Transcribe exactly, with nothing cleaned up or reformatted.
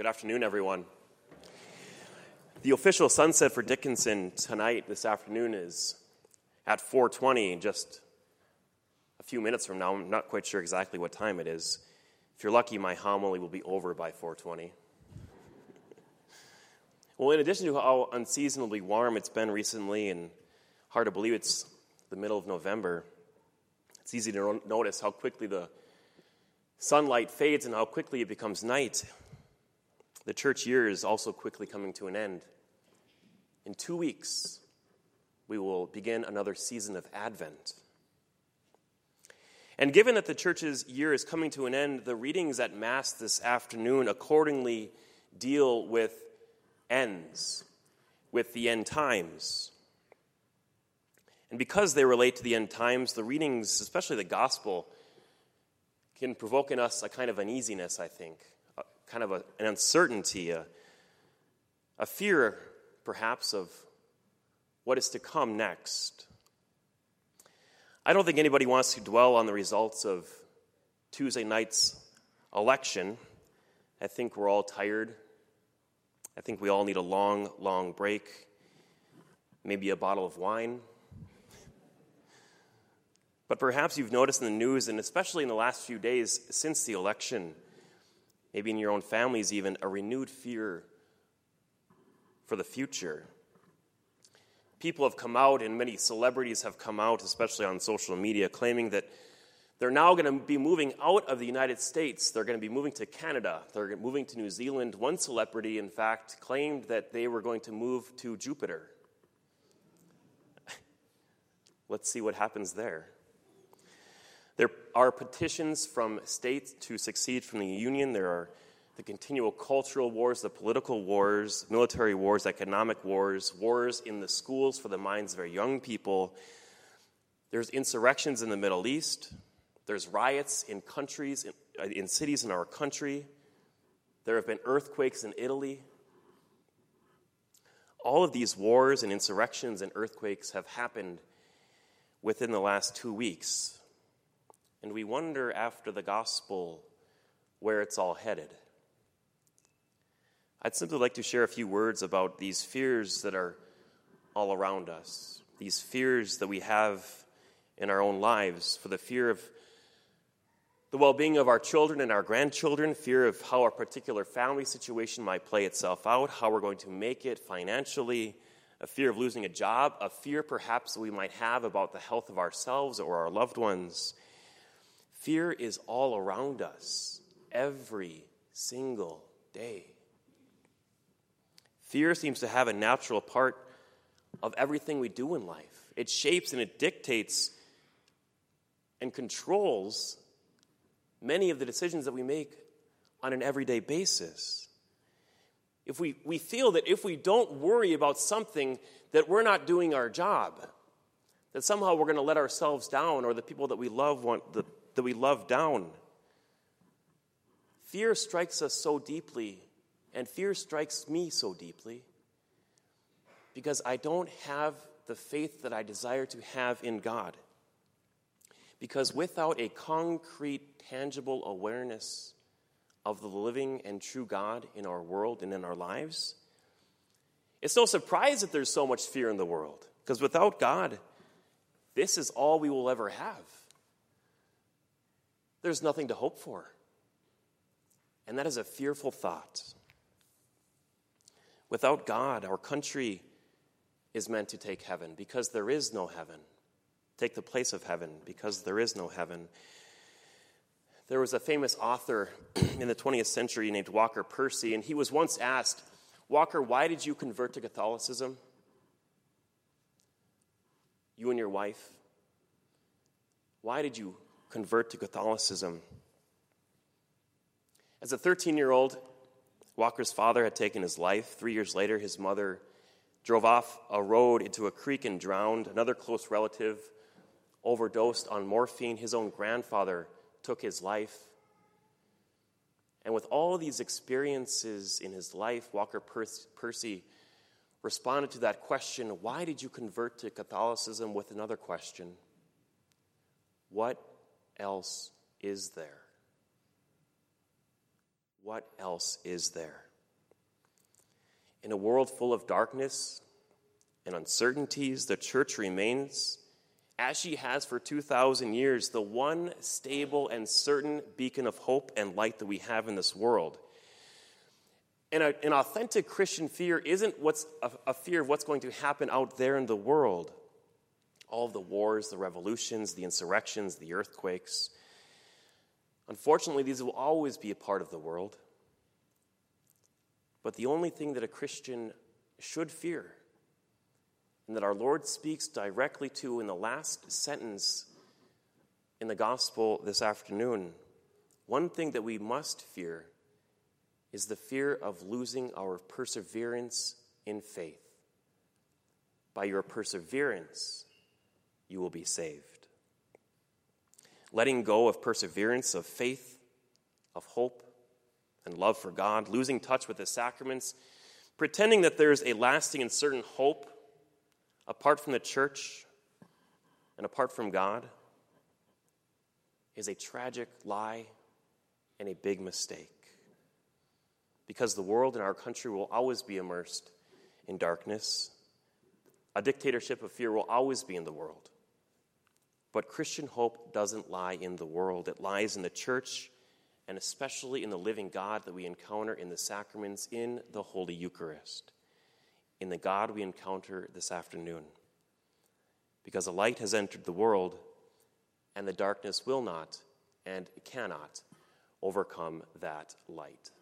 Good afternoon, everyone. The official sunset for Dickinson tonight, this afternoon, is at four twenty, just a few minutes from now. I'm not quite sure exactly what time it is. If you're lucky, my homily will be over by four twenty. Well, in addition to how unseasonably warm it's been recently, and hard to believe it's the middle of November, it's easy to notice how quickly the sunlight fades and how quickly it becomes night. The church year is also quickly coming to an end. In two weeks, we will begin another season of Advent. And given that the church's year is coming to an end, the readings at Mass this afternoon accordingly deal with ends, with the end times. And because they relate to the end times, the readings, especially the gospel, can provoke in us a kind of uneasiness, I think, a, kind of a, an uncertainty, a, a fear, perhaps, of what is to come next. I don't think anybody wants to dwell on the results of Tuesday night's election. I think we're all tired. I think we all need a long, long break, maybe a bottle of wine. But perhaps you've noticed in the news, and especially in the last few days since the election, maybe in your own families even, a renewed fear for the future. People have come out, and many celebrities have come out, especially on social media, claiming that they're now going to be moving out of the United States. They're going to be moving to Canada. They're moving to New Zealand. One celebrity, in fact, claimed that they were going to move to Jupiter. Let's see what happens there. There are petitions from states to secede from the Union. There are the continual cultural wars, the political wars, military wars, economic wars, wars in the schools for the minds of our young people. There's insurrections in the Middle East. There's riots in countries, in, in cities in our country. There have been earthquakes in Italy. All of these wars and insurrections and earthquakes have happened within the last two weeks. And we wonder after the gospel where it's all headed. I'd simply like to share a few words about these fears that are all around us, these fears that we have in our own lives, for the fear of the well-being of our children and our grandchildren, fear of how our particular family situation might play itself out, how we're going to make it financially, a fear of losing a job, a fear perhaps we might have about the health of ourselves or our loved ones. Fear is all around us every single day. Fear seems to have a natural part of everything we do in life. It shapes and it dictates and controls many of the decisions that we make on an everyday basis. If we, we feel that if we don't worry about something, that we're not doing our job, that somehow we're going to let ourselves down or the people that we love want the that we love down. Fear strikes us so deeply, and fear strikes me so deeply, because I don't have the faith that I desire to have in God. Because without a concrete, tangible awareness of the living and true God in our world and in our lives, it's no surprise that there's so much fear in the world. Because without God, this is all we will ever have. There's nothing to hope for. And that is a fearful thought. Without God, our country is meant to take heaven because there is no heaven. Take the place of heaven because there is no heaven. There was a famous author in the twentieth century named Walker Percy, and he was once asked, "Walker, why did you convert to Catholicism? You and your wife. Why did you convert to Catholicism?" As a thirteen-year-old, Walker's father had taken his life. Three years later, his mother drove off a road into a creek and drowned. Another close relative overdosed on morphine. His own grandfather took his life. And with all of these experiences in his life, Walker Percy responded to that question, "Why did you convert to Catholicism?" with another question, "What else is there? What else is there?" In a world full of darkness and uncertainties, the church remains, as she has for two thousand years, the one stable and certain beacon of hope and light that we have in this world. And a, an authentic Christian fear isn't what's a, a fear of what's going to happen out there in the world. All of the wars, the revolutions, the insurrections, the earthquakes. Unfortunately, these will always be a part of the world. But the only thing that a Christian should fear, and that our Lord speaks directly to in the last sentence in the gospel this afternoon, one thing that we must fear is the fear of losing our perseverance in faith. By your perseverance, you will be saved. Letting go of perseverance, of faith, of hope, and love for God, losing touch with the sacraments, pretending that there's a lasting and certain hope apart from the church and apart from God, is a tragic lie and a big mistake. Because the world and our country will always be immersed in darkness. A dictatorship of fear will always be in the world. But Christian hope doesn't lie in the world. It lies in the church, and especially in the living God that we encounter in the sacraments, in the Holy Eucharist, in the God we encounter this afternoon. Because the light has entered the world, and the darkness will not and cannot overcome that light.